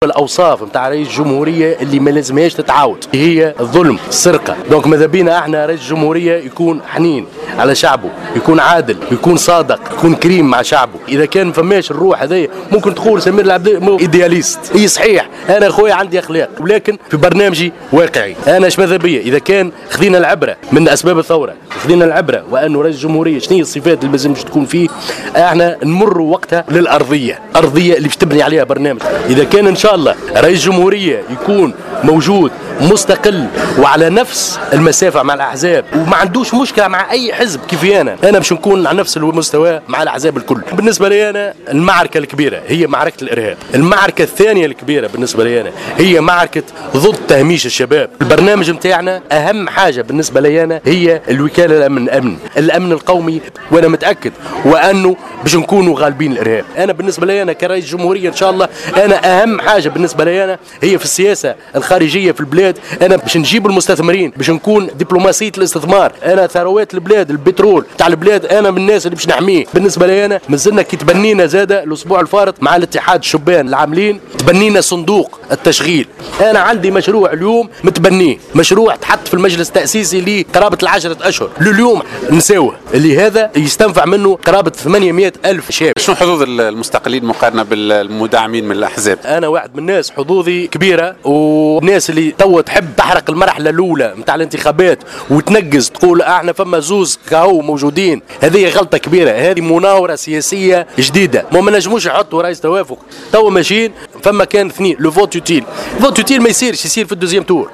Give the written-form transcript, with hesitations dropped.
الاوصاف نتاع رئيس الجمهوريه اللي ما لازمهاش تتعاود هي الظلم، السرقه. دونك ماذا بينا احنا رئيس الجمهوريه يكون حنين على شعبه، يكون عادل، يكون صادق، يكون كريم مع شعبه. اذا كان فماش الروح هذه ممكن تقول سمير العبد ايدياليست. اي صحيح انا خويا عندي اخلاق، ولكن في برنامجي واقعي. انا اش ماذا بيا اذا كان خذينا العبره من اسباب الثوره، خذينا العبره وانه رئيس الجمهوريه شنو هي الصفات اللي لازم تكون فيه، احنا نمر وقتها للارضيه، ارضيه اللي باش تبني عليها برنامج. اذا كان ان شاء الله رئيس الجمهوريه يكون موجود مستقل وعلى نفس المسافه مع الاحزاب وما عندوش مشكله مع اي حزب كيفي انا باش نكون على نفس المستوى مع الاحزاب الكل. بالنسبه لي انا المعركه الكبيره هي معركه الارهاب. المعركه الثانيه الكبيره بالنسبه لي انا هي معركه ضد تهميش الشباب. البرنامج نتاعنا اهم حاجه بالنسبه لي انا هي الوكاله الامن القومي، وانا متاكد وانه باش نكونوا غالبين الارهاب. انا بالنسبه لي انا كرئيس جمهوريه ان شاء الله انا اهم حاجه بالنسبه لي انا هي في السياسه الخارجيه في البلاد. انا باش نجيب المستثمرين، باش نكون دبلوماسيه الاستثمار. انا ثروات البلاد، البترول تاع البلاد، انا من الناس اللي باش نحميه. بالنسبه لي انا مازلنا كي تبنينا زاد الاسبوع الفارط مع الاتحاد الشبان العاملين، تبنينا صندوق التشغيل. انا عندي مشروع اليوم متبنيه، مشروع تحط في المجلس التاسيسي لي قرابه 10 اشهر، لليوم نساوه اللي هذا يستنفع منه قرابه 800 الف شاب. شنو حظوظ المستقلين مقارنه بالمدعمين من الاحزاب؟ انا واحد من الناس حظوظي كبيره، والناس اللي توا تحب تحرق المرحله الاولى نتاع الانتخابات وتنقز تقول احنا فما زوز كاهو موجودين، هذه غلطه كبيره. هذه مناوره سياسيه جديده، ما نجموش يحطوا رئيس توافق. توا ماشيين فما كان اثنين لو فوت يوتيل ما يصيرش، يصير في الدوزيام تور.